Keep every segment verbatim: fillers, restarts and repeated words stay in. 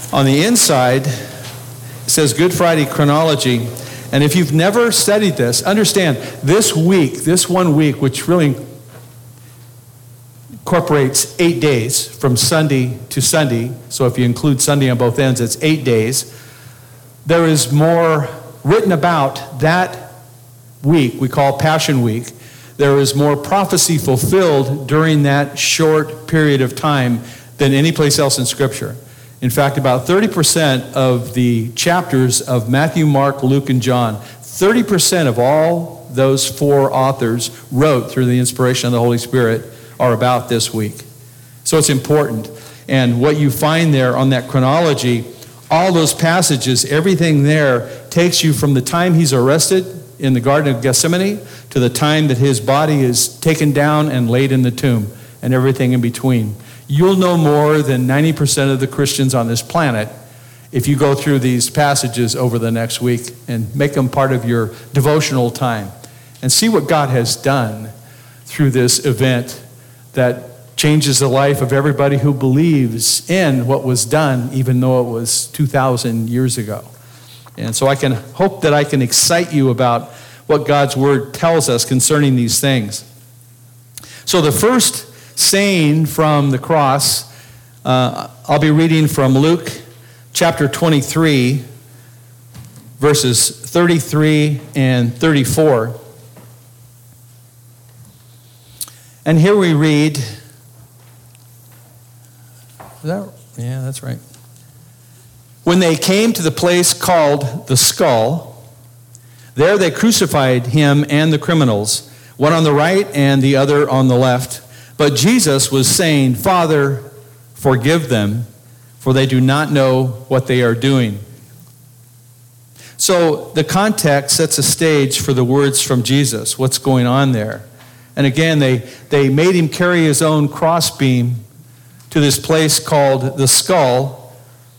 On the inside, it says Good Friday chronology. And if you've never studied this, understand this week, this one week, which really incorporates eight days from Sunday to Sunday. So if you include Sunday on both ends, it's eight days. There is more written about that week, we call Passion Week. There is more prophecy fulfilled during that short period of time than any place else in Scripture. In fact, about thirty percent of the chapters of Matthew, Mark, Luke, and John, thirty percent of all those four authors wrote through the inspiration of the Holy Spirit are about this week. So it's important. And what you find there on that chronology, all those passages, everything there takes you from the time he's arrested in the Garden of Gethsemane to the time that his body is taken down and laid in the tomb and everything in between. You'll know more than ninety percent of the Christians on this planet if you go through these passages over the next week and make them part of your devotional time and see what God has done through this event that changes the life of everybody who believes in what was done, even though it was two thousand years ago. And so I can hope that I can excite you about what God's Word tells us concerning these things. So the first saying from the cross, uh, I'll be reading from Luke chapter twenty-three, verses thirty-three and thirty-four. And here we read, is that, yeah, that's right. When they came to the place called the Skull, there they crucified him and the criminals, one on the right and the other on the left. But Jesus was saying, Father, forgive them, for they do not know what they are doing. So the context sets a stage for the words from Jesus, what's going on there. And again, they, they made him carry his own crossbeam to this place called the Skull.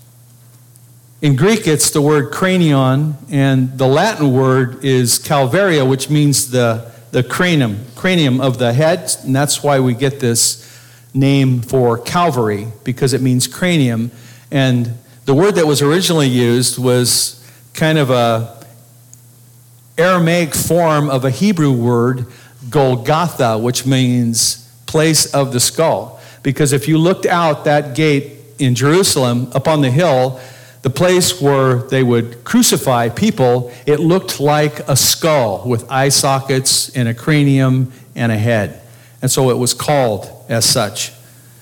In Greek, it's the word cranion, and the Latin word is calvaria, which means the, the cranium, cranium of the head, and that's why we get this name for Calvary, because it means cranium. And the word that was originally used was kind of a Aramaic form of a Hebrew word, Golgotha, which means place of the skull. Because if you looked out that gate in Jerusalem up on the hill, the place where they would crucify people, it looked like a skull with eye sockets and a cranium and a head. And so it was called as such.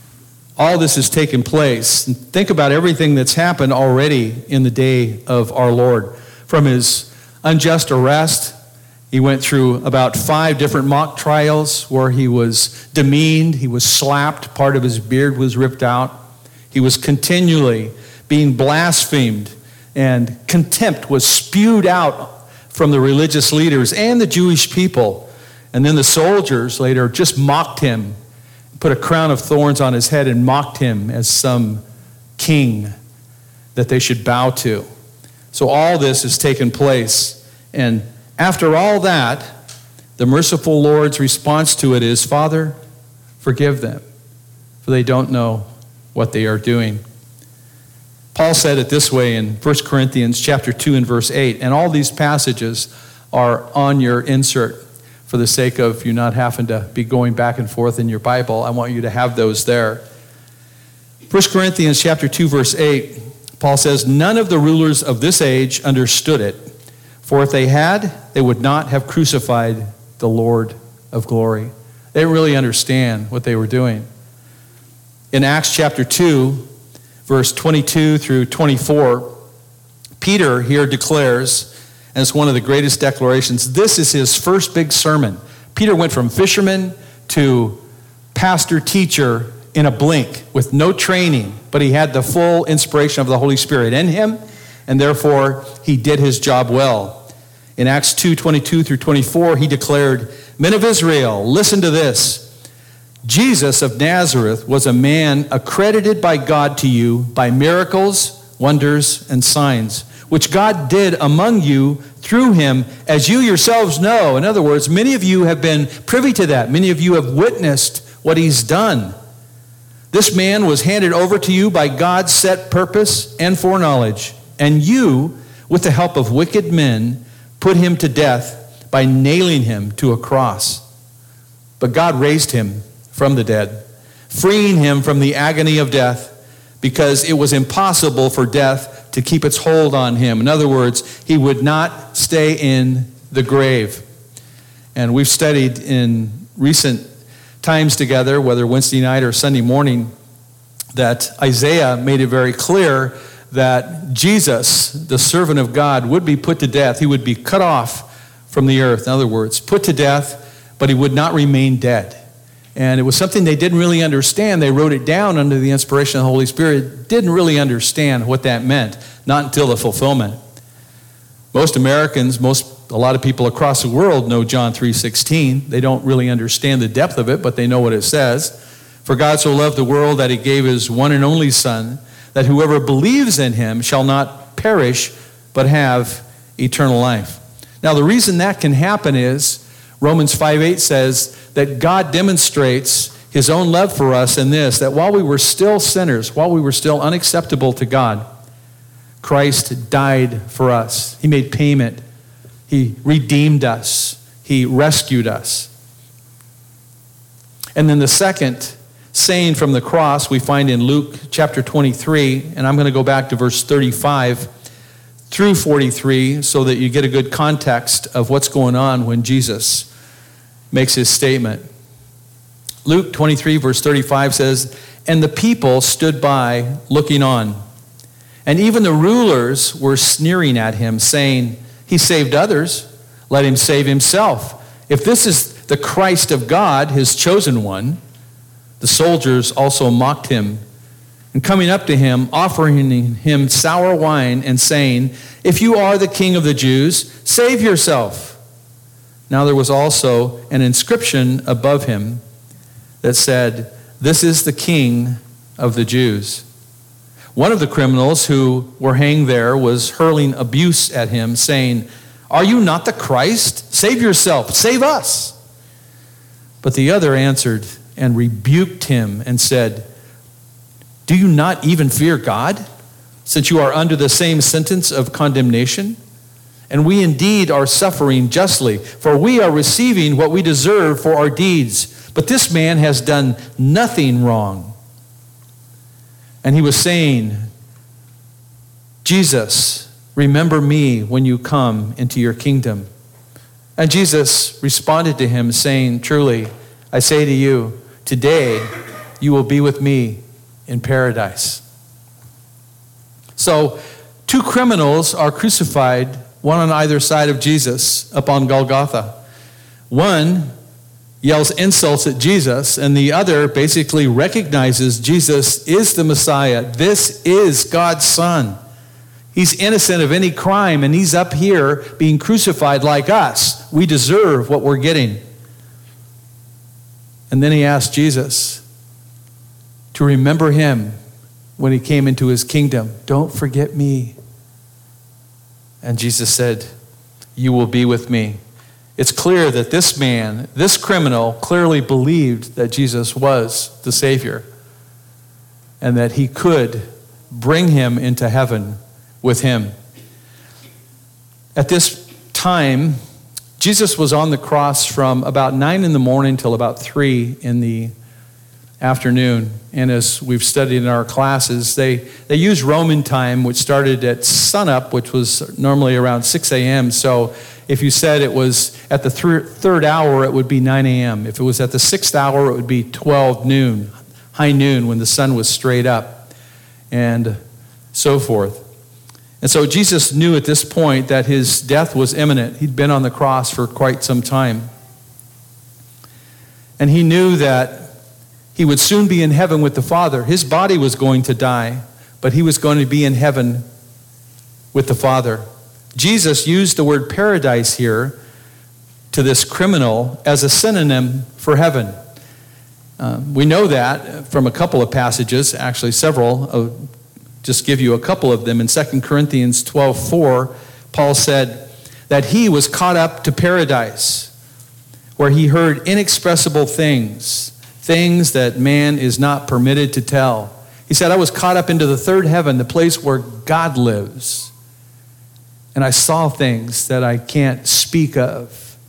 All this has taken place. And think about everything that's happened already in the day of our Lord. From his unjust arrest, he went through about five different mock trials where he was demeaned, he was slapped, part of his beard was ripped out. He was continually being blasphemed, and contempt was spewed out from the religious leaders and the Jewish people. And then the soldiers later just mocked him, put a crown of thorns on his head and mocked him as some king that they should bow to. So all this has taken place. And after all that, the merciful Lord's response to it is, Father, forgive them, for they don't know what they are doing. Paul said it this way in First Corinthians chapter two and verse eight, and all these passages are on your insert. For the sake of you not having to be going back and forth in your Bible, I want you to have those there. First Corinthians chapter two verse eight, Paul says, none of the rulers of this age understood it, for if they had, they would not have crucified the Lord of glory. They didn't really understand what they were doing. In Acts chapter two, verse twenty-two through twenty-four, Peter here declares, and it's one of the greatest declarations, this is his first big sermon. Peter went from fisherman to pastor teacher in a blink with no training, but he had the full inspiration of the Holy Spirit in him, and therefore he did his job well. In Acts two, twenty-two through twenty-four, he declared, men of Israel, listen to this. Jesus of Nazareth was a man accredited by God to you by miracles, wonders, and signs, which God did among you through him, as you yourselves know. In other words, many of you have been privy to that. Many of you have witnessed what he's done. This man was handed over to you by God's set purpose and foreknowledge, and you, with the help of wicked men, put him to death by nailing him to a cross. But God raised him from the dead, freeing him from the agony of death, because it was impossible for death to keep its hold on him. In other words, he would not stay in the grave. And we've studied in recent times together, whether Wednesday night or Sunday morning, that Isaiah made it very clear that Jesus, the servant of God, would be put to death. He would be cut off from the earth. In other words, put to death, but he would not remain dead. And it was something they didn't really understand. They wrote it down under the inspiration of the Holy Spirit, didn't really understand what that meant, not until the fulfillment. Most Americans, most a lot of people across the world know John three sixteen. They don't really understand the depth of it, but they know what it says. For God so loved the world that he gave his one and only Son, that whoever believes in him shall not perish, but have eternal life. Now, the reason that can happen is Romans five eight says that God demonstrates his own love for us in this, that while we were still sinners, while we were still unacceptable to God, Christ died for us. He made payment. He redeemed us. He rescued us. And then the second saying from the cross we find in Luke chapter twenty-three, and I'm going to go back to verse thirty-five through forty-three so that you get a good context of what's going on when Jesus makes his statement. Luke twenty-three verse thirty-five says, "And the people stood by looking on, and even the rulers were sneering at him, saying, 'He saved others, let him save himself. If this is the Christ of God, his chosen one.' The soldiers also mocked him, and coming up to him, offering him sour wine, and saying, 'If you are the King of the Jews, save yourself.' Now there was also an inscription above him that said, 'This is the King of the Jews.' One of the criminals who were hanged there was hurling abuse at him, saying, 'Are you not the Christ? Save yourself, save us.' But the other answered and rebuked him and said, 'Do you not even fear God, since you are under the same sentence of condemnation? And we indeed are suffering justly, for we are receiving what we deserve for our deeds. But this man has done nothing wrong.' And he was saying, 'Jesus, remember me when you come into your kingdom.' And Jesus responded to him, saying, 'Truly, I say to you, today you will be with me in paradise.'" So, two criminals are crucified, one on either side of Jesus, up on Golgotha. One yells insults at Jesus, and the other basically recognizes Jesus is the Messiah. This is God's Son. He's innocent of any crime, and he's up here being crucified like us. We deserve what we're getting. And then he asked Jesus to remember him when he came into his kingdom. "Don't forget me." And Jesus said, "You will be with me." It's clear that this man, this criminal, clearly believed that Jesus was the Savior and that he could bring him into heaven with him. At this time, Jesus was on the cross from about nine in the morning till about three in the afternoon. And as we've studied in our classes, they, they used Roman time, which started at sunup, which was normally around six a.m. So if you said it was at the th- third hour, it would be nine a.m. If it was at the sixth hour, it would be twelve noon, high noon, when the sun was straight up, and so forth. And so Jesus knew at this point that his death was imminent. He'd been on the cross for quite some time. And he knew that he would soon be in heaven with the Father. His body was going to die, but he was going to be in heaven with the Father. Jesus used the word paradise here to this criminal as a synonym for heaven. Um, we know that from a couple of passages, actually several. I'll just give you a couple of them. In Second Corinthians twelve four, Paul said that he was caught up to paradise, where he heard inexpressible things, things that man is not permitted to tell. He said, I was caught up into the third heaven, the place where God lives. And I saw things that I can't speak of.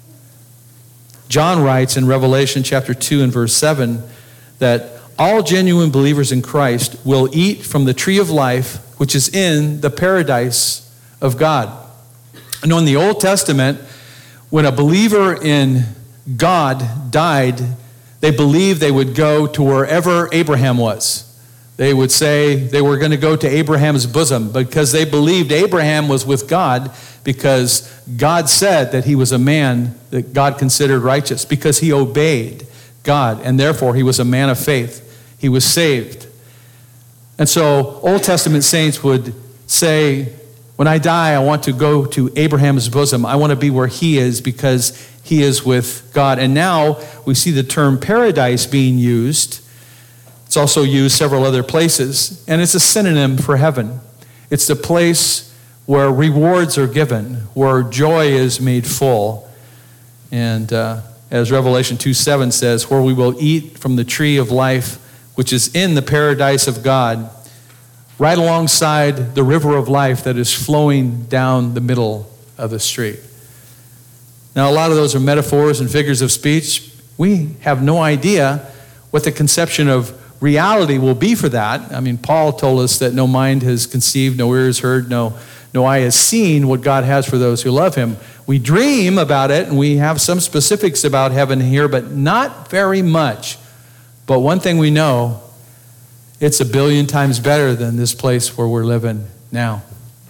John writes in Revelation chapter two and verse seven that all genuine believers in Christ will eat from the tree of life, which is in the paradise of God. And in the Old Testament, when a believer in God died, they believed they would go to wherever Abraham was. They would say they were going to go to Abraham's bosom because they believed Abraham was with God because God said that he was a man that God considered righteous because he obeyed God, and therefore he was a man of faith. He was saved. And so Old Testament saints would say, when I die, I want to go to Abraham's bosom. I want to be where he is because he is with God. And now we see the term paradise being used. It's also used several other places, and it's a synonym for heaven. It's the place where rewards are given, where joy is made full. And uh, as Revelation two seven says, where we will eat from the tree of life, which is in the paradise of God, right alongside the river of life that is flowing down the middle of the street. Now, a lot of those are metaphors and figures of speech. We have no idea what the conception of reality will be for that. I mean, Paul told us that no mind has conceived, no ear has heard, no, no eye has seen what God has for those who love him. We dream about it, and we have some specifics about heaven here, but not very much. But one thing we know, it's a billion times better than this place where we're living now.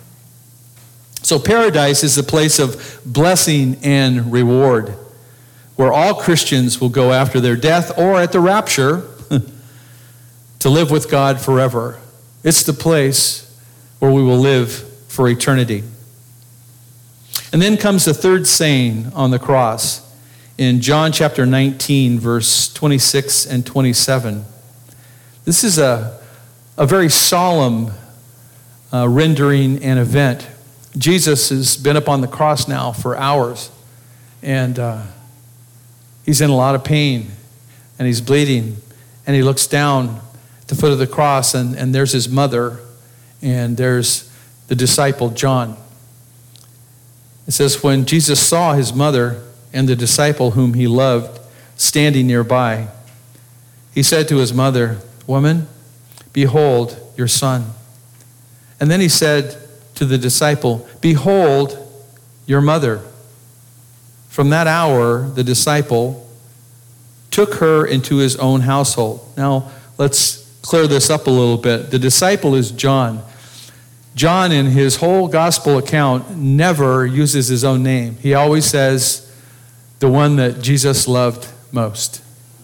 So paradise is the place of blessing and reward, where all Christians will go after their death or at the rapture to live with God forever. It's the place where we will live for eternity. And then comes the third saying on the cross in John chapter nineteen, verse twenty-six and twenty-seven. This is a, a very solemn uh, rendering and event. Jesus has been up on the cross now for hours, and uh, he's in a lot of pain, and he's bleeding, and he looks down at the foot of the cross, and, and there's his mother, and there's the disciple John. It says, when Jesus saw his mother and the disciple whom he loved standing nearby, he said to his mother, "Woman, behold your son." And then he said to the disciple, "Behold your mother." From that hour, the disciple took her into his own household. Now, let's clear this up a little bit. The disciple is John. John, in his whole gospel account, never uses his own name. He always says, the one that Jesus loved most.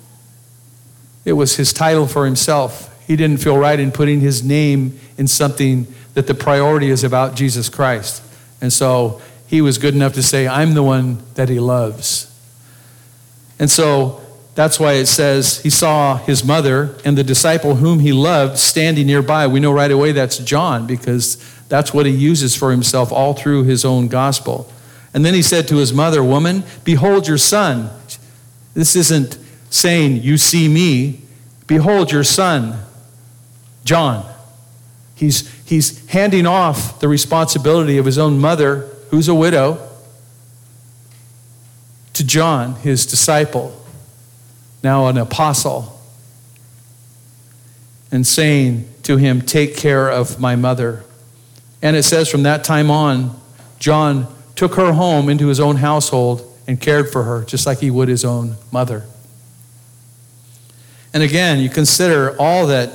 It was his title for himself. He didn't feel right in putting his name in something that the priority is about Jesus Christ. And so he was good enough to say, I'm the one that he loves. And so that's why it says he saw his mother and the disciple whom he loved standing nearby. We know right away that's John, because that's what he uses for himself all through his own gospel. And then he said to his mother, "Woman, behold your son." This isn't saying, you see me. Behold your son, John. He's, he's handing off the responsibility of his own mother, who's a widow, to John, his disciple, now an apostle, and saying to him, "Take care of my mother." And it says from that time on, John took her home into his own household and cared for her, just like he would his own mother. And again, you consider all that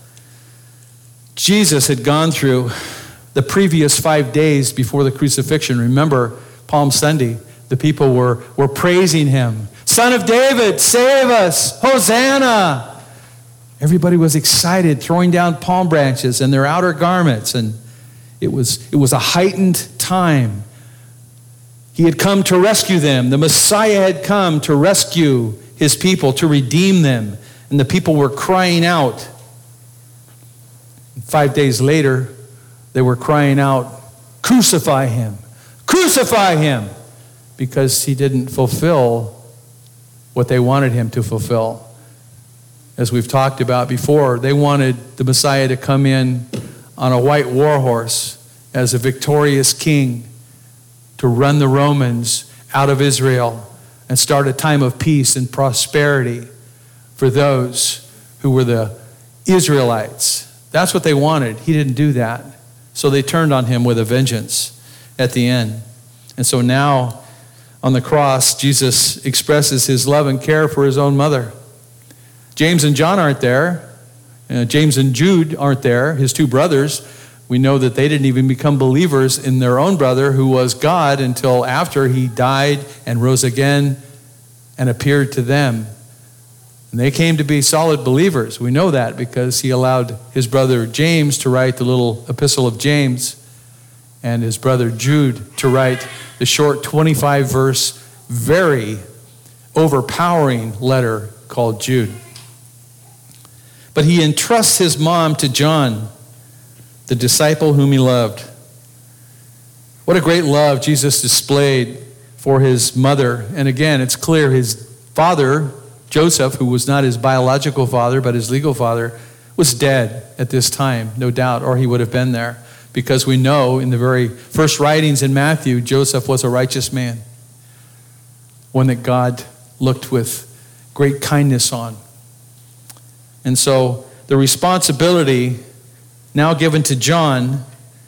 Jesus had gone through the previous five days before the crucifixion. Remember, Palm Sunday, the people were, were praising him. "Son of David, save us! Hosanna!" Everybody was excited, throwing down palm branches and their outer garments. And it was, it was a heightened time. He had come to rescue them. The Messiah had come to rescue his people, to redeem them. And the people were crying out. Five days later, they were crying out, "Crucify him! Crucify him!" Because he didn't fulfill what they wanted him to fulfill. as we've talked about before. They wanted the Messiah to come in on a white war horse as a victorious king to run the Romans out of Israel and start a time of peace and prosperity for those who were the Israelites. That's what they wanted. He didn't do that. So they turned on him with a vengeance at the end. And so now on the cross, Jesus expresses his love and care for his own mother. James and John aren't there. Uh, James and Jude aren't there, his two brothers. We know that they didn't even become believers in their own brother, who was God, until after he died and rose again and appeared to them. And they came to be solid believers. We know that because he allowed his brother James to write the little epistle of James, and his brother Jude to write the short twenty-five verse, very overpowering letter called Jude. But he entrusts his mom to John, the disciple whom he loved. What a great love Jesus displayed for his mother. And again, it's clear his father, Joseph, who was not his biological father, but his legal father, was dead at this time, no doubt, or he would have been there. Because we know in the very first writings in Matthew, Joseph was a righteous man, one that God looked with great kindness on. And so the responsibility now given to John,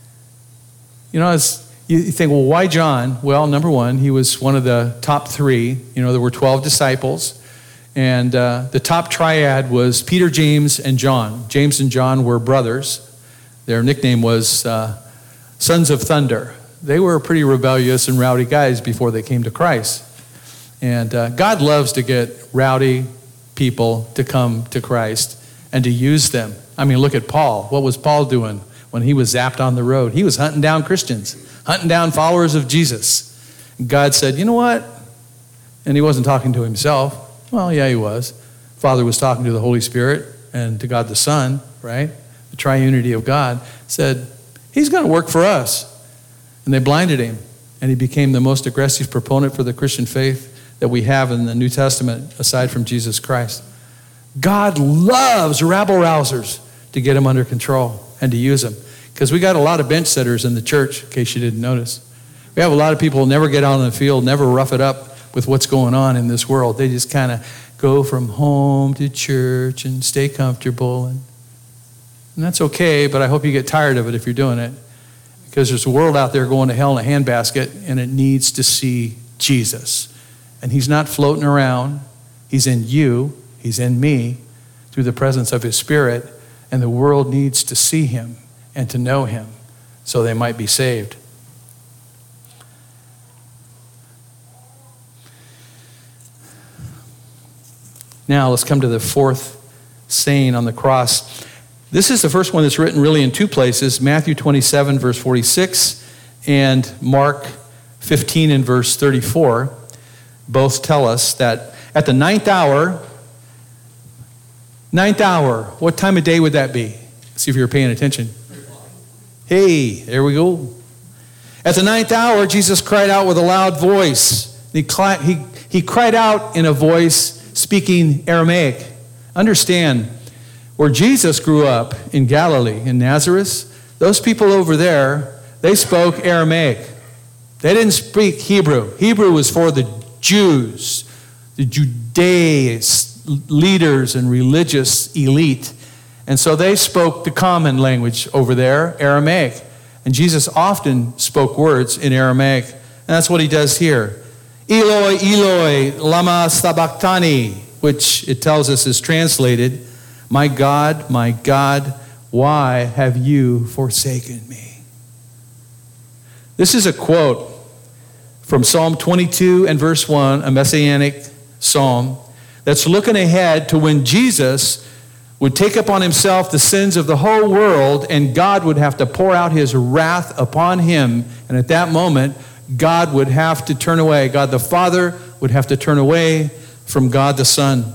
you know, as you think, well, why John? Well, number one, he was one of the top three. You know, there were twelve disciples. And uh, the top triad was Peter, James, and John. James and John were brothers. Their nickname was uh, Sons of Thunder. They were pretty rebellious and rowdy guys before they came to Christ. And uh, God loves to get rowdy people to come to Christ and to use them. I mean, look at Paul. What was Paul doing when he was zapped on the road? He was hunting down Christians, hunting down followers of Jesus. And God said, you know what? And he wasn't talking to himself. Well, yeah, he was. Father was talking to the Holy Spirit and to God the Son, right? The triunity of God, said, he's going to work for us. And they blinded him. And he became the most aggressive proponent for the Christian faith that we have in the New Testament, aside from Jesus Christ. God loves rabble-rousers to get them under control and to use them. Because we got a lot of bench setters in the church, in case you didn't notice. We have a lot of people who never get out on the field, never rough it up with what's going on in this world. They just kind of go from home to church and stay comfortable. And, and that's okay, but I hope you get tired of it if you're doing it. Because there's a world out there going to hell in a handbasket, and it needs to see Jesus. And he's not floating around. He's in you. He's in me through the presence of his Spirit. And the world needs to see him and to know him so they might be saved. Now let's come to the fourth saying on the cross. This is the first one that's written really in two places, Matthew twenty-seven, verse forty-six, and Mark fifteen and verse thirty-four. Both tell us that at the ninth hour, ninth hour, what time of day would that be? See if you're paying attention. Hey, there we go. At the ninth hour, Jesus cried out with a loud voice. He, he, he cried out in a voice speaking Aramaic. Understand, where Jesus grew up in Galilee, in Nazareth, those people over there, they spoke Aramaic. They didn't speak Hebrew. Hebrew was for the Jews, the Judaist leaders and religious elite. And so they spoke the common language over there, Aramaic. And Jesus often spoke words in Aramaic. And that's what he does here. Eloi, Eloi, lama sabachthani, which it tells us is translated, my God, my God, why have you forsaken me? This is a quote from Psalm twenty-two and verse one, a messianic psalm that's looking ahead to when Jesus would take upon himself the sins of the whole world, and God would have to pour out his wrath upon him. And at that moment, God would have to turn away. God the Father would have to turn away from God the Son.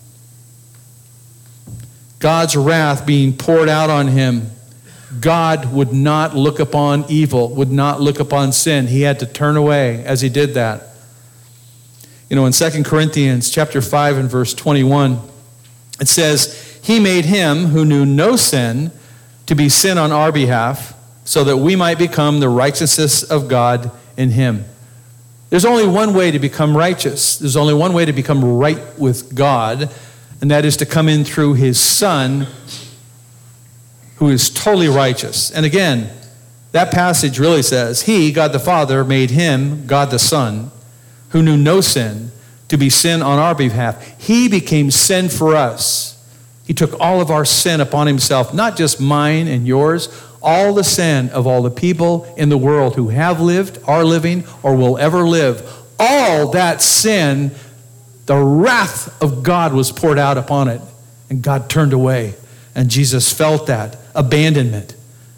God's wrath being poured out on him. God would not look upon evil, would not look upon sin. He had to turn away as he did that. You know, in Second Corinthians chapter five and verse twenty-one, It says, he made him who knew no sin to be sin on our behalf, so that we might become the righteousness of God in him. There's only one way to become righteous. There's only one way to become right with God, and that is to come in through his Son, who is totally righteous. And again, that passage really says, he, God the Father, made him, God the Son, who knew no sin, to be sin on our behalf. He became sin for us. He took all of our sin upon himself, not just mine and yours, all the sin of all the people in the world who have lived, are living, or will ever live. All that sin, the wrath of God was poured out upon it, and God turned away, and Jesus felt that abandonment.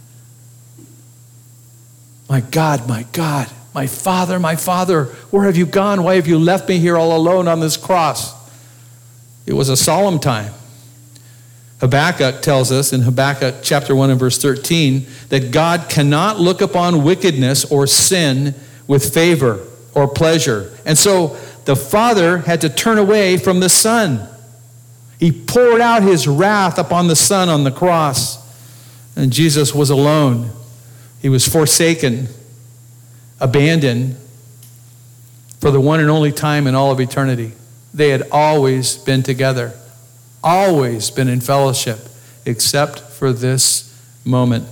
My God, my God, my Father, my Father, where have you gone? Why have you left me here all alone on this cross? It was a solemn time. Habakkuk tells us in Habakkuk chapter one and verse thirteen that God cannot look upon wickedness or sin with favor or pleasure. And so the Father had to turn away from the Son. He poured out his wrath upon the Son on the cross. And Jesus was alone. He was forsaken, abandoned for the one and only time in all of eternity. They had always been together. Always been in fellowship, except for this moment.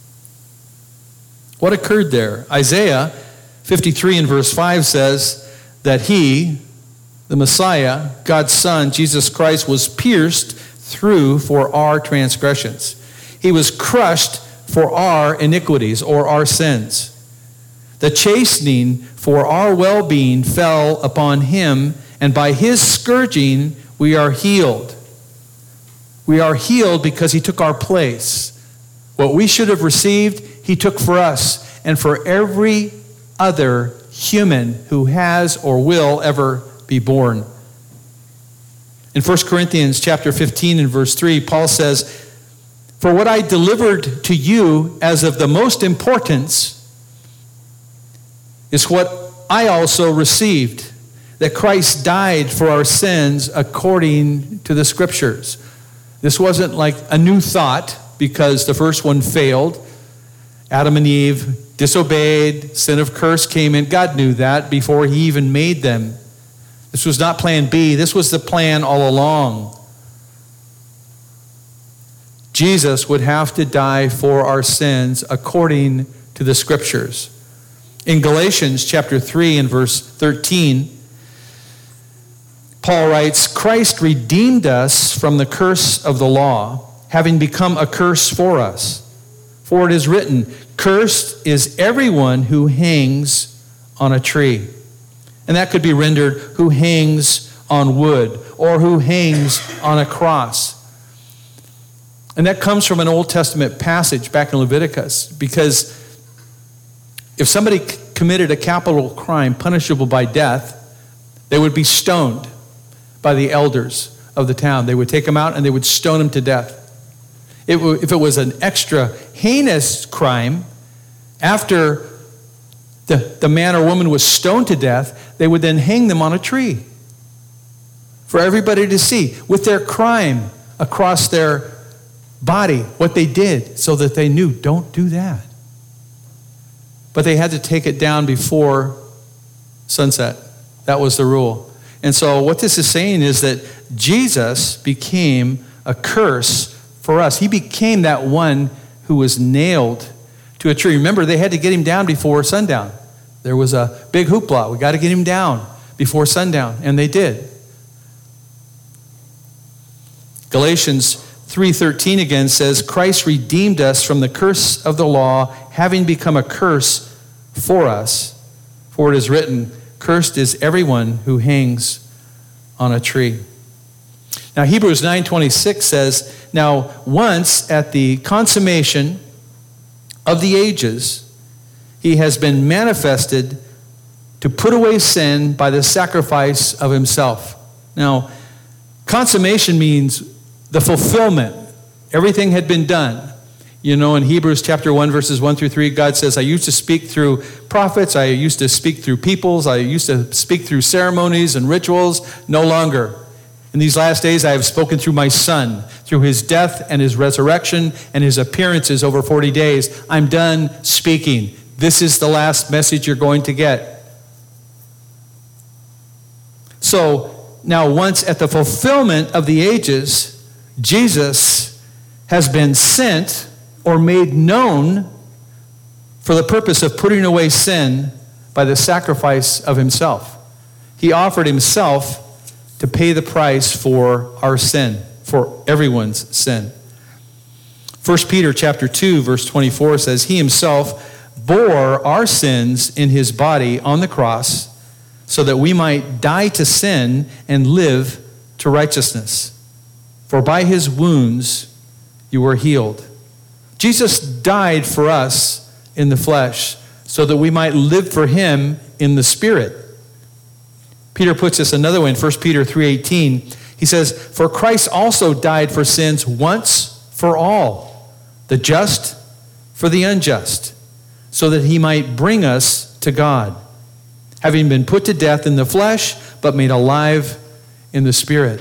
What occurred there? Isaiah fifty-three and verse five says that he, the Messiah, God's Son, Jesus Christ, was pierced through for our transgressions. He was crushed for our iniquities or our sins. The chastening for our well-being fell upon him, and by his scourging we are healed. We are healed because he took our place. What we should have received, he took for us and for every other human who has or will ever be born. In First Corinthians chapter fifteen and verse three, Paul says, "For what I delivered to you as of the most importance is what I also received, that Christ died for our sins according to the Scriptures." This wasn't like a new thought because the first one failed. Adam and Eve disobeyed, sin of curse came in. God knew that before he even made them. This was not plan B. This was the plan all along. Jesus would have to die for our sins according to the Scriptures. In Galatians chapter three and verse thirteen, Paul writes, "Christ redeemed us from the curse of the law, having become a curse for us. For it is written, 'Cursed is everyone who hangs on a tree.'" And that could be rendered, "who hangs on wood," or "who hangs on a cross." And that comes from an Old Testament passage back in Leviticus, because if somebody committed a capital crime punishable by death, they would be stoned by the elders of the town. They would take him out and they would stone him to death. It w- if it was an extra heinous crime, after the, the man or woman was stoned to death, they would then hang them on a tree for everybody to see with their crime across their body, what they did, so that they knew, don't do that. But they had to take it down before sunset. That was the rule. And so what this is saying is that Jesus became a curse for us. He became that one who was nailed to a tree. Remember, they had to get him down before sundown. There was a big hoopla. We got to get him down before sundown. And they did. Galatians three thirteen again says, "Christ redeemed us from the curse of the law, having become a curse for us. For it is written, 'Cursed is everyone who hangs on a tree.'" Now Hebrews nine twenty-six says, "Now once at the consummation of the ages, he has been manifested to put away sin by the sacrifice of himself." Now, consummation means the fulfillment. Everything had been done. You know, in Hebrews chapter one, verses one through three, God says, "I used to speak through prophets, I used to speak through peoples, I used to speak through ceremonies and rituals, no longer. In In these last days I have spoken through my Son, through his death and his resurrection and his appearances over forty days. I'm done speaking. This is the last message you're going to get. So now once at the fulfillment of the ages, Jesus has been sent or made known for the purpose of putting away sin by the sacrifice of himself. He offered himself to pay the price for our sin, for everyone's sin. First Peter chapter two, verse twenty-four says, he himself bore our sins in his body on the cross so that we might die to sin and live to righteousness. For by his wounds you were healed. Jesus died for us in the flesh so that we might live for him in the spirit. Peter puts this another way in First Peter three eighteen. He says, for Christ also died for sins once for all, the just for the unjust, so that he might bring us to God, having been put to death in the flesh, but made alive in the spirit.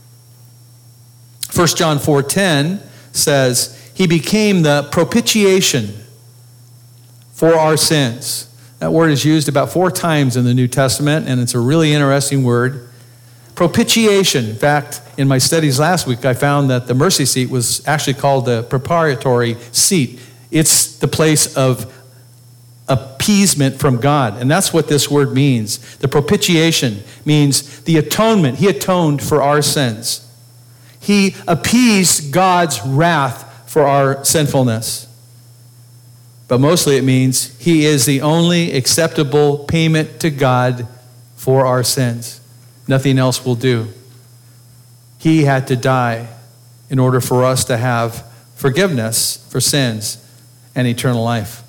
First John four ten says, he became the propitiation for our sins. That word is used about four times in the New Testament, and it's a really interesting word. Propitiation. In fact, in my studies last week, I found that the mercy seat was actually called the propitiatory seat. It's the place of appeasement from God, and that's what this word means. The propitiation means the atonement. He atoned for our sins. He appeased God's wrath for our sinfulness. But mostly it means he is the only acceptable payment to God for our sins. Nothing else will do. He had to die in order for us to have forgiveness for sins and eternal life.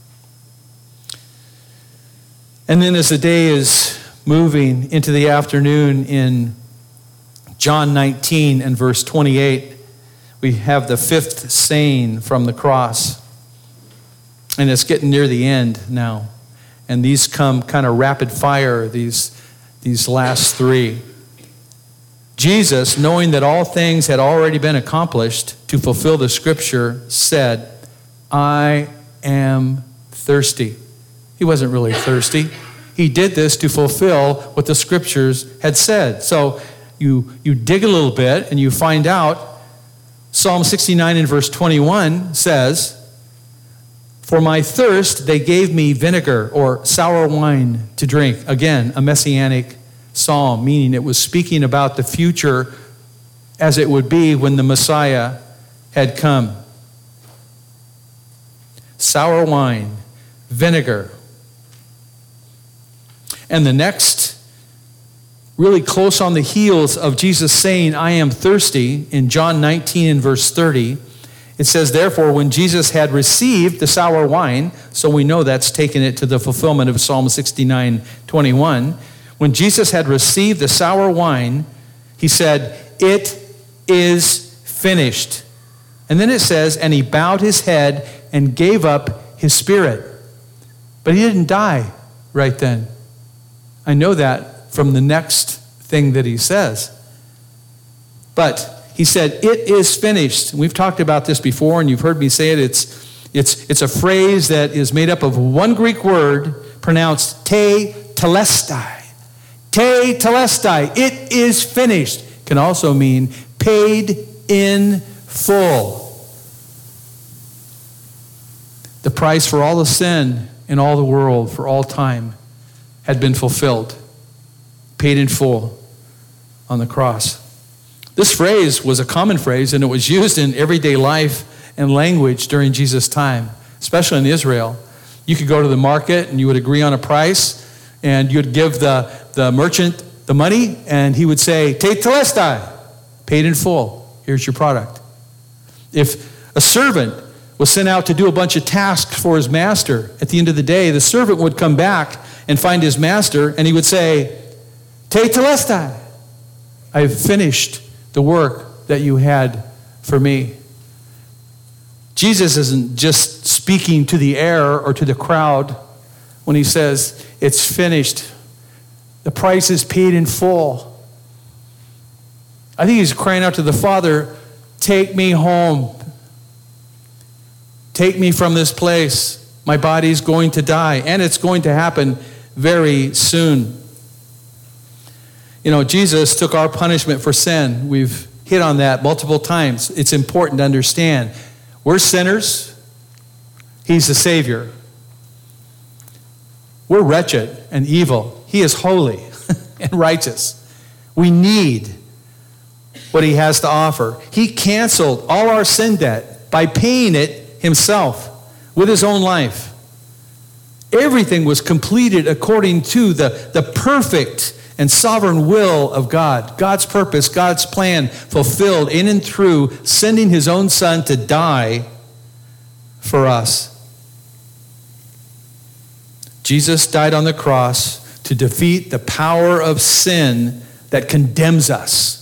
And then as the day is moving into the afternoon in John nineteen and verse twenty-eight, we have the fifth saying from the cross. And it's getting near the end now. And these come kind of rapid fire, these, these last three. Jesus, knowing that all things had already been accomplished to fulfill the scripture, said, I am thirsty. He wasn't really thirsty. He did this to fulfill what the scriptures had said. So you, you dig a little bit and you find out Psalm sixty-nine and verse twenty-one says, for my thirst, they gave me vinegar or sour wine to drink. Again, a messianic psalm, meaning it was speaking about the future as it would be when the Messiah had come. Sour wine, vinegar. And the next, really close on the heels of Jesus saying, I am thirsty, in John nineteen and verse thirty, it says, therefore, when Jesus had received the sour wine, so we know that's taken it to the fulfillment of Psalm sixty-nine twenty-one. When Jesus had received the sour wine, he said, it is finished. And then it says, and he bowed his head and gave up his spirit. But he didn't die right then. I know that from the next thing that he says. But he said, it is finished. We've talked about this before, and you've heard me say it. It's, it's, it's a phrase that is made up of one Greek word pronounced te telestai. Te telestai. It is finished. Can also mean paid in full. The price for all the sin in all the world for all time had been fulfilled. Paid in full on the cross. This phrase was a common phrase, and it was used in everyday life and language during Jesus' time, especially in Israel. You could go to the market and you would agree on a price, and you'd give the, the merchant the money, and he would say, te telestai, paid in full. Here's your product. If a servant was sent out to do a bunch of tasks for his master, at the end of the day, the servant would come back and find his master, and he would say, te telestai, I've finished the work that you had for me. Jesus isn't just speaking to the air or to the crowd when he says, it's finished. The price is paid in full. I think he's crying out to the Father, take me home. Take me from this place. My body's going to die, and it's going to happen very soon. You know, Jesus took our punishment for sin. We've hit on that multiple times. It's important to understand. We're sinners. He's the Savior. We're wretched and evil. He is holy and righteous. We need what he has to offer. He canceled all our sin debt by paying it himself with his own life. Everything was completed according to the, the perfect and sovereign will of God. God's purpose, God's plan fulfilled in and through sending his own Son to die for us. Jesus died on the cross to defeat the power of sin that condemns us.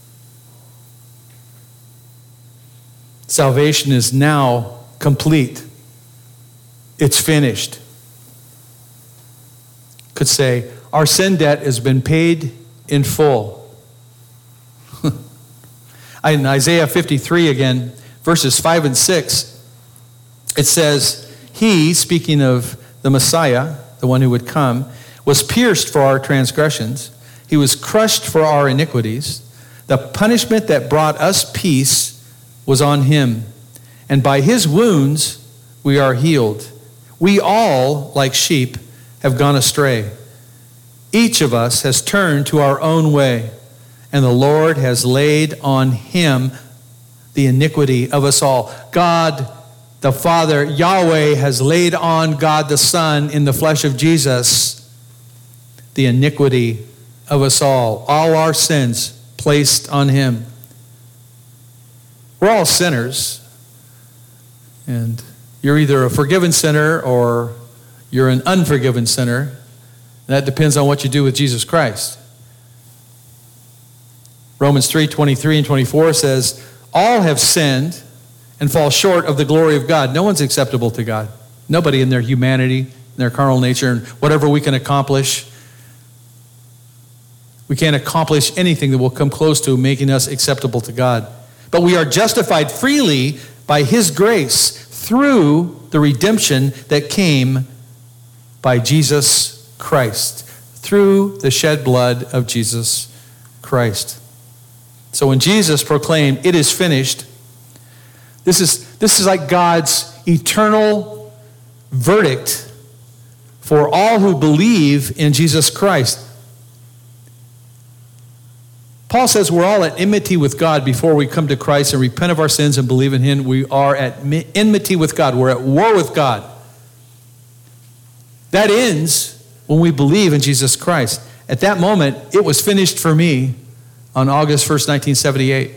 Salvation is now complete. It's finished. Could say, our sin debt has been paid in full. In Isaiah fifty-three again, verses five and six, it says, he, speaking of the Messiah, the one who would come, was pierced for our transgressions. He was crushed for our iniquities. The punishment that brought us peace was on him, and by his wounds we are healed. We all, like sheep, have gone astray. Each of us has turned to our own way, and the Lord has laid on him the iniquity of us all. God the Father, Yahweh, has laid on God the Son in the flesh of Jesus the iniquity of us all. All our sins placed on him. We're all sinners, and you're either a forgiven sinner or you're an unforgiven sinner. That depends on what you do with Jesus Christ. Romans three twenty-three and twenty-four says, all have sinned and fall short of the glory of God. No one's acceptable to God. Nobody in their humanity, in their carnal nature, and whatever we can accomplish. We can't accomplish anything that will come close to making us acceptable to God. But we are justified freely by his grace through the redemption that came by Jesus Christ, through the shed blood of Jesus Christ. So when Jesus proclaimed, it is finished, this is, this is like God's eternal verdict for all who believe in Jesus Christ. Paul says we're all at enmity with God before we come to Christ and repent of our sins and believe in him. We are at enmity with God. We're at war with God. That ends when we believe in Jesus Christ. At that moment, it was finished for me on August first, nineteen seventy-eight.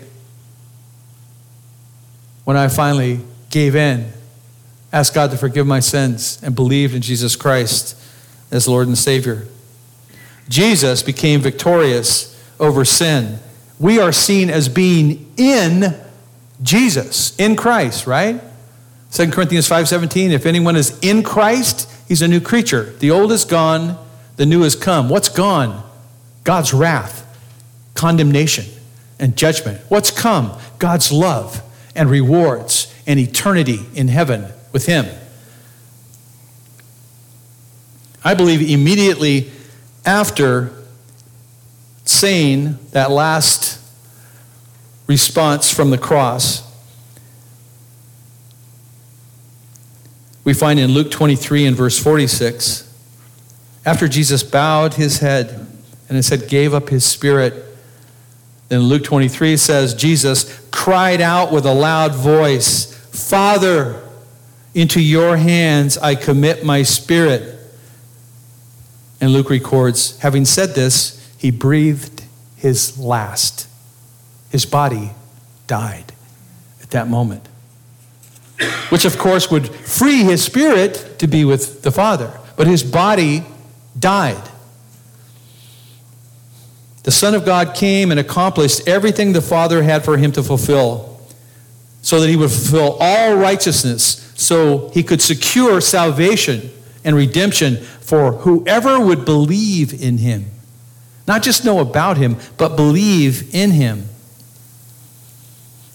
When I finally gave in, asked God to forgive my sins, and believed in Jesus Christ as Lord and Savior. Jesus became victorious over sin. We are seen as being in Jesus, in Christ, right? Second Corinthians five seventeen, if anyone is in Christ, he's a new creature. The old is gone, the new has come. What's gone? God's wrath, condemnation, and judgment. What's come? God's love and rewards and eternity in heaven with him. I believe immediately after saying that last response from the cross, we find in Luke twenty-three and verse forty-six, after Jesus bowed his head and it said gave up his spirit, then Luke twenty-three says Jesus cried out with a loud voice, Father, into your hands I commit my spirit. And Luke records, having said this, he breathed his last. His body died at that moment. Which, of course, would free his spirit to be with the Father. But his body died. The Son of God came and accomplished everything the Father had for him to fulfill, so that he would fulfill all righteousness, so he could secure salvation and redemption for whoever would believe in him. Not just know about him, but believe in him.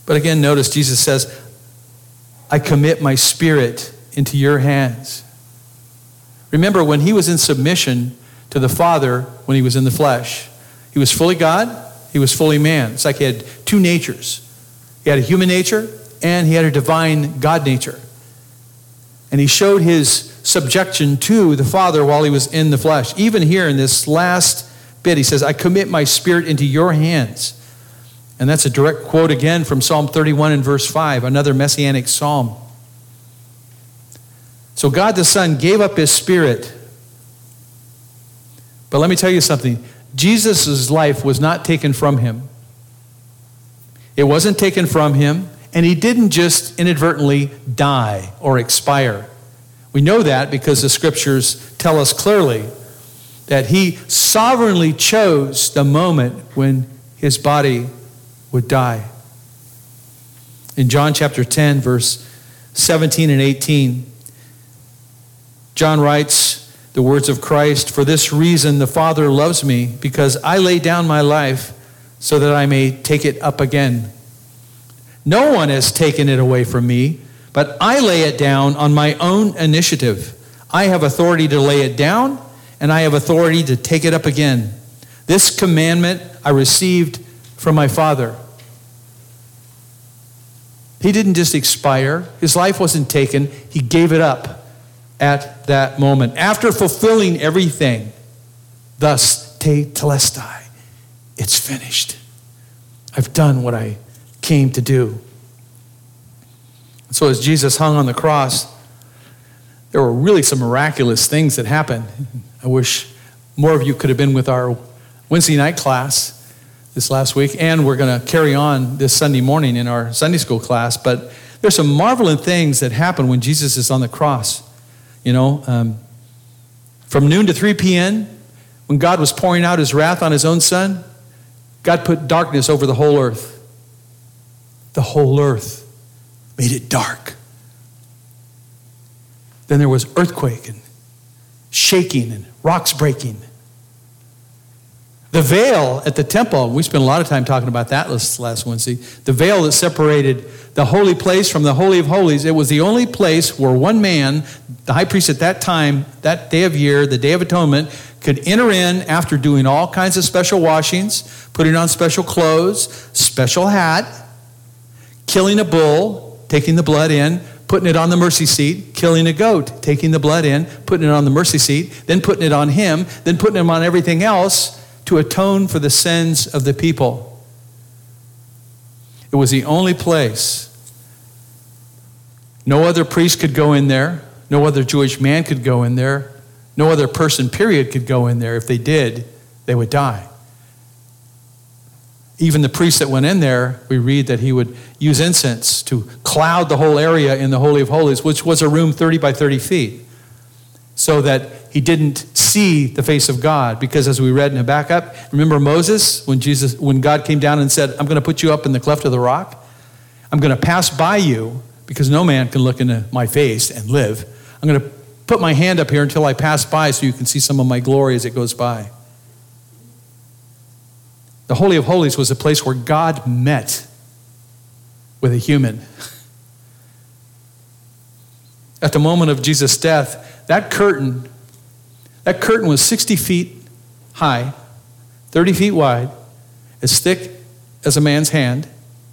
But again, notice Jesus says, I commit my spirit into your hands. Remember, when he was in submission to the Father, when he was in the flesh, he was fully God, he was fully man. It's like he had two natures. He had a human nature and he had a divine God nature. And he showed his subjection to the Father while he was in the flesh. Even here in this last bit, he says, I commit my spirit into your hands. And that's a direct quote again from Psalm thirty-one and verse five, another messianic psalm. So God the Son gave up his spirit. But let me tell you something. Jesus' life was not taken from him. It wasn't taken from him, and he didn't just inadvertently die or expire. We know that because the scriptures tell us clearly that he sovereignly chose the moment when his body would die. In John chapter ten, verse seventeen and eighteen, John writes the words of Christ, for this reason the Father loves me, because I lay down my life so that I may take it up again. No one has taken it away from me, but I lay it down on my own initiative. I have authority to lay it down, and I have authority to take it up again. This commandment I received from my Father. He didn't just expire. His life wasn't taken. He gave it up at that moment. After fulfilling everything, thus te telestai, it's finished. I've done what I came to do. So as Jesus hung on the cross, there were really some miraculous things that happened. I wish more of you could have been with our Wednesday night class this last week, and we're going to carry on this Sunday morning in our Sunday school class. But there's some marvelous things that happen when Jesus is on the cross. You know, um, from noon to three p.m., when God was pouring out his wrath on his own son, God put darkness over the whole earth. The whole earth. Made it dark. Then there was earthquake and shaking and rocks breaking. The veil at the temple, we spent a lot of time talking about that last Wednesday. The veil that separated the holy place from the Holy of Holies, it was the only place where one man, the high priest at that time, that day of year, the Day of Atonement, could enter in after doing all kinds of special washings, putting on special clothes, special hat, killing a bull, taking the blood in, putting it on the mercy seat, killing a goat, taking the blood in, putting it on the mercy seat, then putting it on him, then putting him on everything else to atone for the sins of the people. It was the only place. No other priest could go in there. No other Jewish man could go in there. No other person, period, could go in there. If they did, they would die. Even the priest that went in there, we read that he would use incense to cloud the whole area in the Holy of Holies, which was a room thirty by thirty feet, so that he didn't see the face of God. Because as we read in Habakkuk, remember Moses, when Jesus, when God came down and said, I'm going to put you up in the cleft of the rock. I'm going to pass by you, because no man can look into my face and live. I'm going to put my hand up here until I pass by so you can see some of my glory as it goes by. The Holy of Holies was a place where God met with a human. At the moment of Jesus' death, that curtain, that curtain was sixty feet high, thirty feet wide, as thick as a man's hand.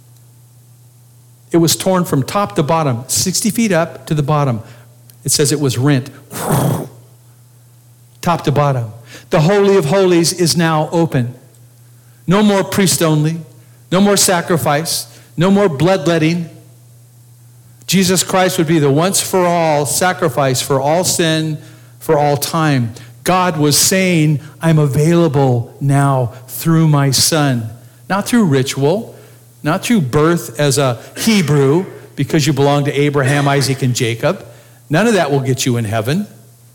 It was torn from top to bottom, sixty feet up to the bottom. It says it was rent, top to bottom. The Holy of Holies is now open. No more priest only, no more sacrifice, no more bloodletting. Jesus Christ would be the once for all sacrifice for all sin, for all time. God was saying, I'm available now through my Son. Not through ritual, not through birth as a Hebrew, because you belong to Abraham, Isaac, and Jacob. None of that will get you in heaven.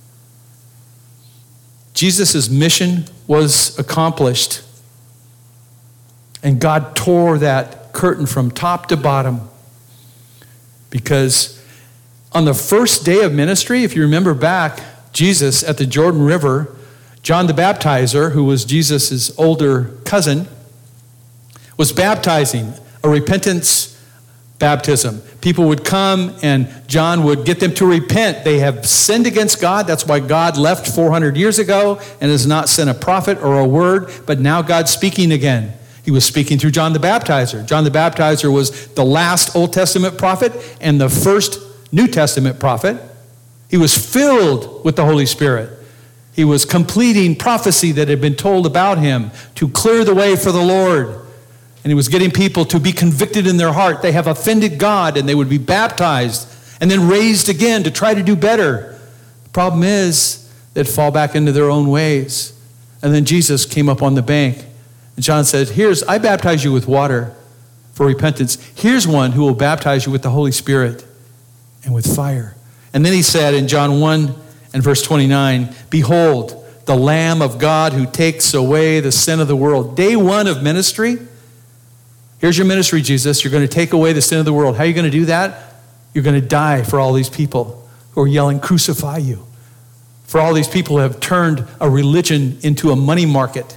Jesus' mission was accomplished. And God tore that curtain from top to bottom. Because on the first day of ministry, if you remember back, Jesus at the Jordan River, John the Baptizer, who was Jesus' older cousin, was baptizing a repentance baptism. People would come and John would get them to repent. They have sinned against God. That's why God left four hundred years ago and has not sent a prophet or a word, but now God's speaking again. He was speaking through John the Baptizer. John the Baptizer was the last Old Testament prophet and the first New Testament prophet. He was filled with the Holy Spirit. He was completing prophecy that had been told about him to clear the way for the Lord. And he was getting people to be convicted in their heart. They have offended God, and they would be baptized and then raised again to try to do better. The problem is they'd fall back into their own ways. And then Jesus came up on the bank. And John said, here's, I baptize you with water for repentance. Here's one who will baptize you with the Holy Spirit and with fire. And then he said in John one and verse twenty-nine, behold, the Lamb of God who takes away the sin of the world. Day one of ministry. Here's your ministry, Jesus. You're going to take away the sin of the world. How are you going to do that? You're going to die for all these people who are yelling, crucify you. For all these people who have turned a religion into a money market.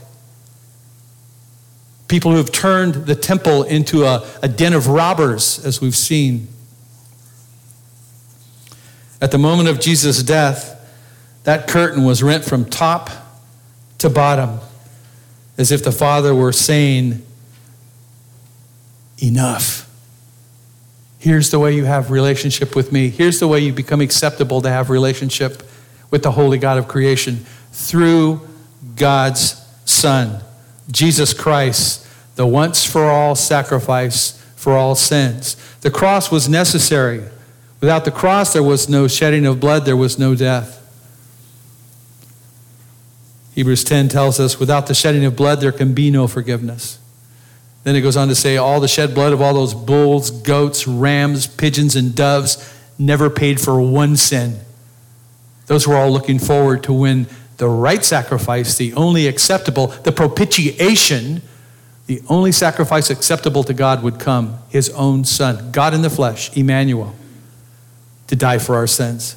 People who have turned the temple into a, a den of robbers, as we've seen. At the moment of Jesus' death, that curtain was rent from top to bottom, as if the Father were saying, enough. Here's the way you have relationship with me. Here's the way you become acceptable to have relationship with the holy God of creation through God's Son, Jesus Christ, the once-for-all sacrifice for all sins. The cross was necessary. Without the cross, there was no shedding of blood, there was no death. Hebrews ten tells us, without the shedding of blood, there can be no forgiveness. Then it goes on to say, all the shed blood of all those bulls, goats, rams, pigeons, and doves never paid for one sin. Those were all looking forward to when the right sacrifice, the only acceptable, the propitiation, the only sacrifice acceptable to God would come, his own Son, God in the flesh, Emmanuel, to die for our sins.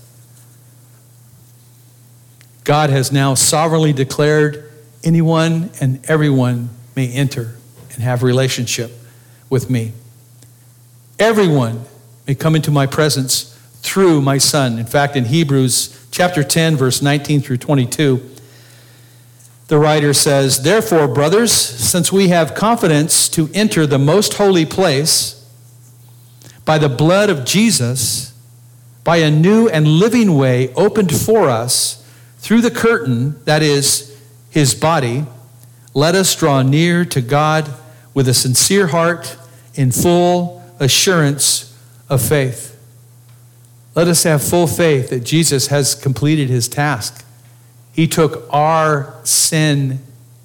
God has now sovereignly declared anyone and everyone may enter and have relationship with me. Everyone may come into my presence through my Son. In fact, in Hebrews chapter ten, verse nineteen through twenty-two, the writer says, therefore, brothers, since we have confidence to enter the most holy place by the blood of Jesus, by a new and living way opened for us through the curtain, that is, his body, let us draw near to God with a sincere heart in full assurance of faith. Let us have full faith that Jesus has completed his task. He took our sin,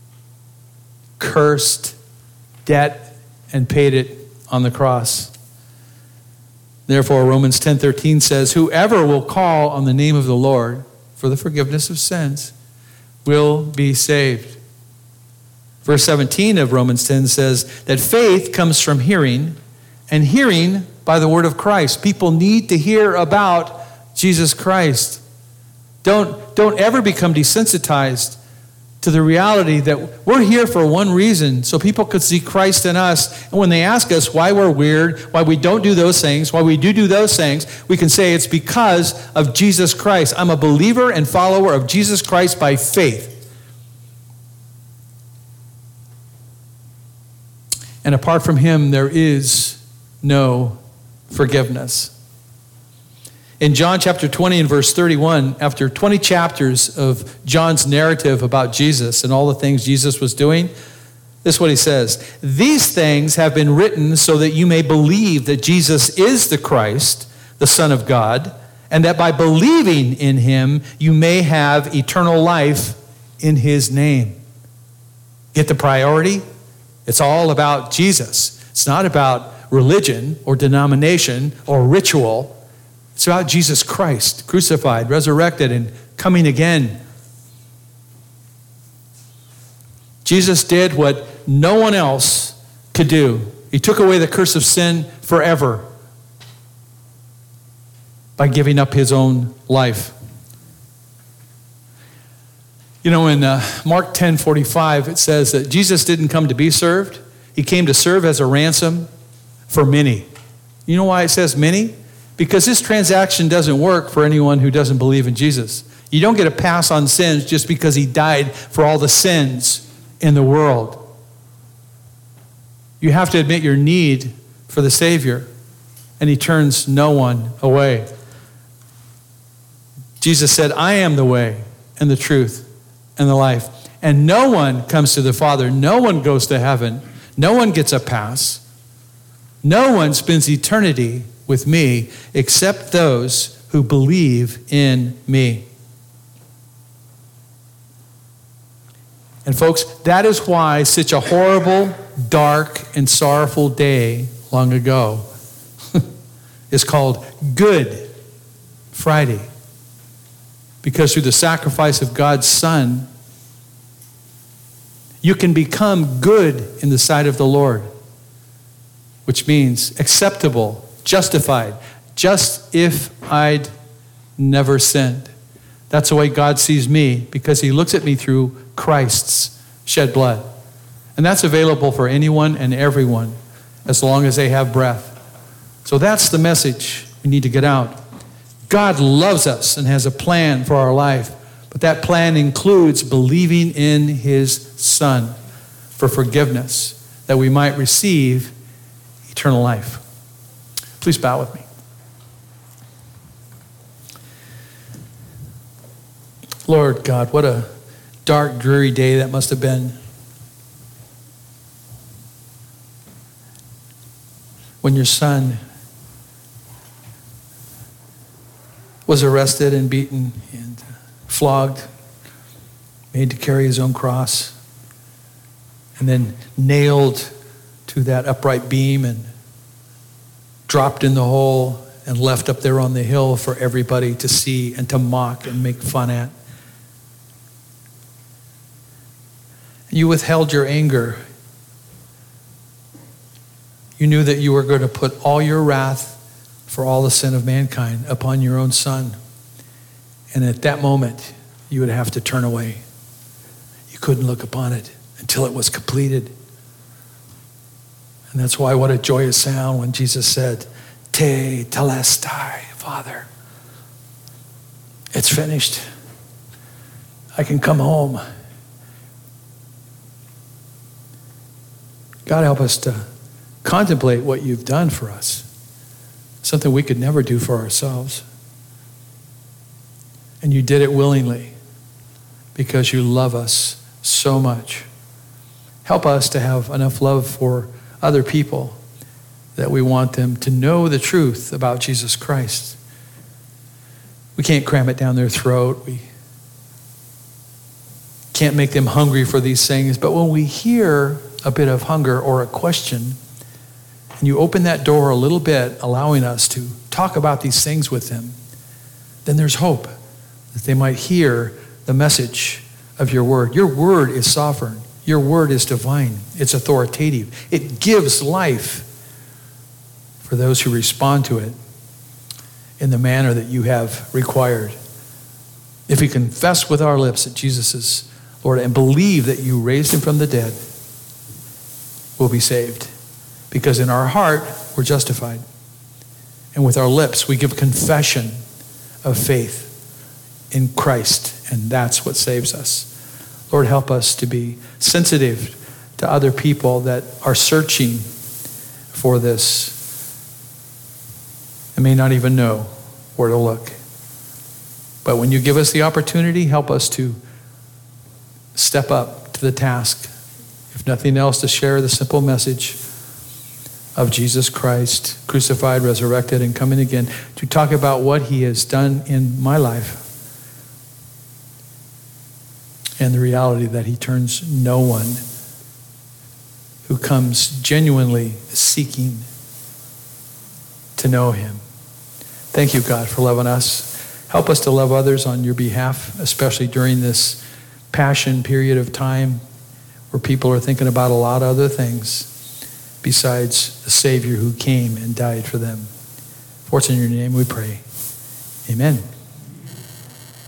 cursed debt, and paid it on the cross. Therefore, Romans ten thirteen says, whoever will call on the name of the Lord for the forgiveness of sins will be saved. Verse seventeen of Romans ten says that faith comes from hearing, and hearing by the word of Christ. People need to hear about Jesus Christ. Don't, don't ever become desensitized to the reality that we're here for one reason, so people could see Christ in us. And when they ask us why we're weird, why we don't do those things, why we do do those things, we can say it's because of Jesus Christ. I'm a believer and follower of Jesus Christ by faith. And apart from him, there is no forgiveness. In John chapter twenty and verse thirty-one, after twenty chapters of John's narrative about Jesus and all the things Jesus was doing, this is what he says. These things have been written so that you may believe that Jesus is the Christ, the Son of God, and that by believing in him, you may have eternal life in his name. Get the priority? It's all about Jesus. It's not about religion or denomination or ritual. It's about Jesus Christ, crucified, resurrected, and coming again. Jesus did what no one else could do. He took away the curse of sin forever by giving up his own life. You know, in uh, Mark ten forty-five, it says that Jesus didn't come to be served. He came to serve as a ransom for many. You know why it says many? Because this transaction doesn't work for anyone who doesn't believe in Jesus. You don't get a pass on sins just because he died for all the sins in the world. You have to admit your need for the Savior, and he turns no one away. Jesus said, I am the way and the truth and the life. And no one comes to the Father. No one goes to heaven. No one gets a pass. No one spends eternity with me except those who believe in me. And folks, that is why such a horrible, dark, and sorrowful day long ago is called Good Friday. Because through the sacrifice of God's Son, you can become good in the sight of the Lord, which means acceptable, justified, just if I'd never sinned. That's the way God sees me, because he looks at me through Christ's shed blood. And that's available for anyone and everyone as long as they have breath. So that's the message we need to get out. God loves us and has a plan for our life, but that plan includes believing in his Son for forgiveness, that we might receive eternal life. Please bow with me. Lord God, what a dark, dreary day that must have been when your Son was arrested and beaten and flogged, made to carry his own cross, and then nailed to that upright beam and dropped in the hole and left up there on the hill for everybody to see and to mock and make fun at. You withheld your anger. You knew that you were going to put all your wrath for all the sin of mankind upon your own Son. And at that moment, you would have to turn away. You couldn't look upon it until it was completed. And that's why what a joyous sound when Jesus said, Te telestai, Father. It's finished. I can come home. God, help us to contemplate what you've done for us. Something we could never do for ourselves. And you did it willingly because you love us so much. Help us to have enough love for other people that we want them to know the truth about Jesus Christ. We can't cram it down their throat. We can't make them hungry for these things. But when we hear a bit of hunger or a question, and you open that door a little bit, allowing us to talk about these things with them, then there's hope that they might hear the message of your word. Your word is sovereign. Your word is divine. It's authoritative. It gives life for those who respond to it in the manner that you have required. If we confess with our lips that Jesus is Lord and believe that you raised him from the dead, we'll be saved. Because in our heart, we're justified. And with our lips, we give confession of faith in Christ. And that's what saves us. Lord, help us to be sensitive to other people that are searching for this and may not even know where to look. But when you give us the opportunity, help us to step up to the task. If nothing else, to share the simple message of Jesus Christ, crucified, resurrected, and coming again, to talk about what he has done in my life and the reality that he turns no one who comes genuinely seeking to know him. Thank you, God, for loving us. Help us to love others on your behalf, especially during this passion period of time where people are thinking about a lot of other things besides the Savior who came and died for them. For it's in your name we pray. Amen.